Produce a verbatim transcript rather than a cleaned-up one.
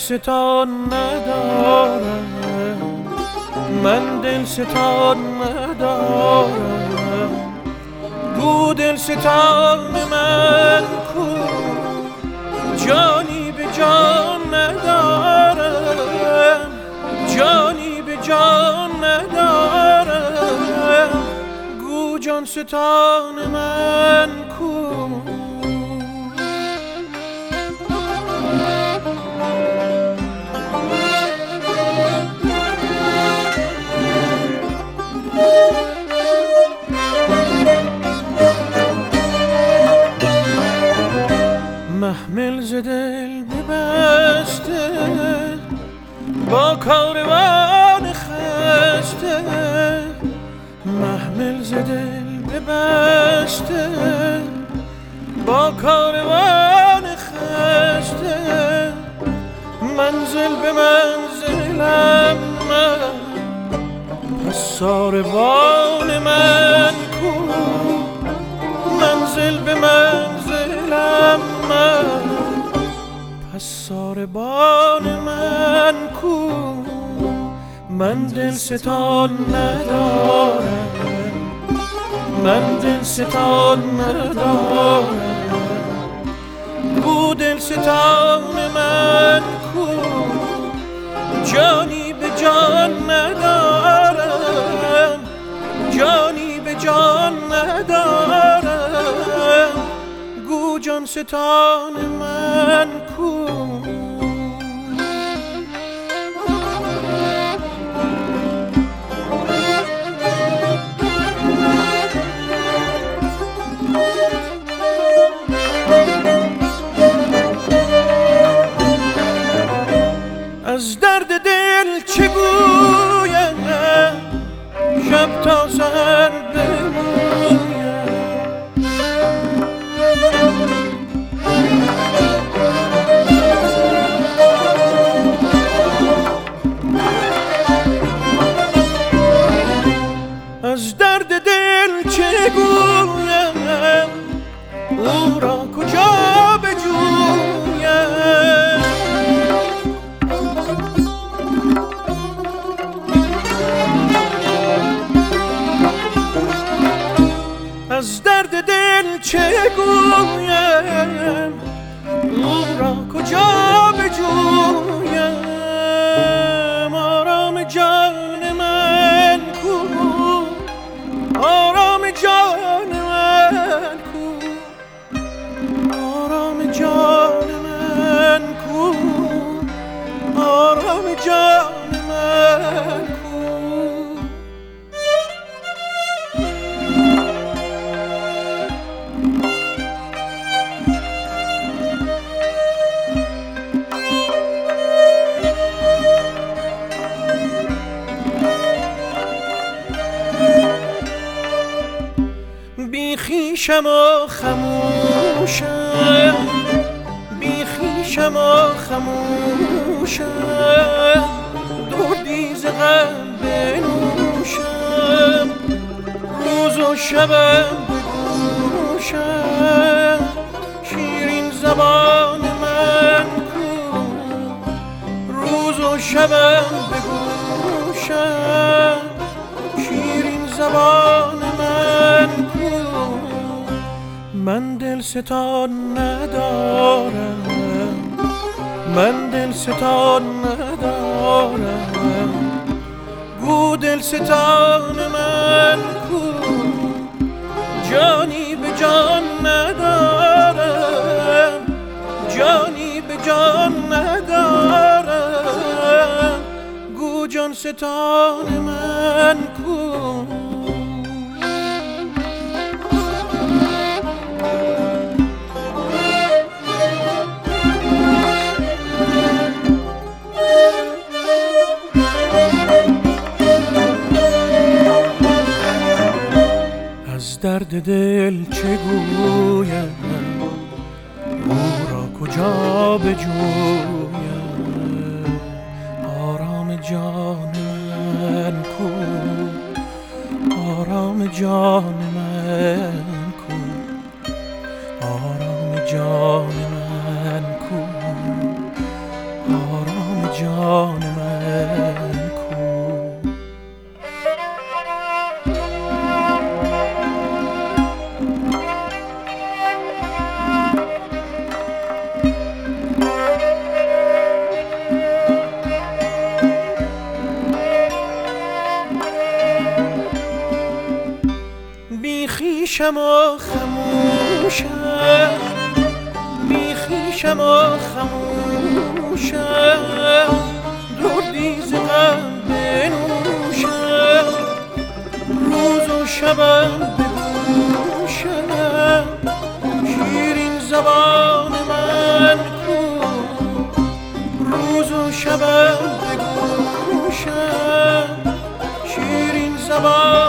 ستان ندارم، من دل ستان ندارم. گو دل ستان من کو، جانی به جان ندارم، جانی به جان ندارم. گو جان ستان من کو. محمل ز دل ببسته با کاروان خسته، محمل ز دل ببسته با کاروان خسته. منزل به منزلم من، پس ساربان من کو. منزل به منزلم من، پس ساربان من کو. من دل ستان ندارم، من دل ستان ندارم. گو دل ستان من کو، جانی به جان ندارم، جانی به جان ندارم. گو جان ستان من کو. از درد دل چه گویم، شب تا سحر بگویم. از درد دل چه گویم، او را کجا بجویم. از درد دل چه گویم، او را کجا بجویم. آرام جان من کو، آرام جان من کو، آرام جان من کو، آرام جان من کو. بی خویشم و خموشم، بی خویشم و خموشم. دردی ز غم بنوشم، روز و شبم بگوشم. شیرین زبان من کو، روز و شبم بگوشم. شیرین زبان من کو. من دل ستان ندارم، من دل ستان ندارم. گو دل ستان من کو، جانی به جان ندارم، جانی به جان ندارم. گو جان ستان من کو. از درد دل چه گویم، او را کجا بجویم. آرام جان من کو، آرام جان من کو، آرام جان من کو، آرام زبان من کو. بی خویشم و خموشم، بی خویشم و خموشم، دردی ز غم بنوشم، روز و شبم بگوشم، شیرین زبان من کو. روز و شبم بگوشم، شیرین زبان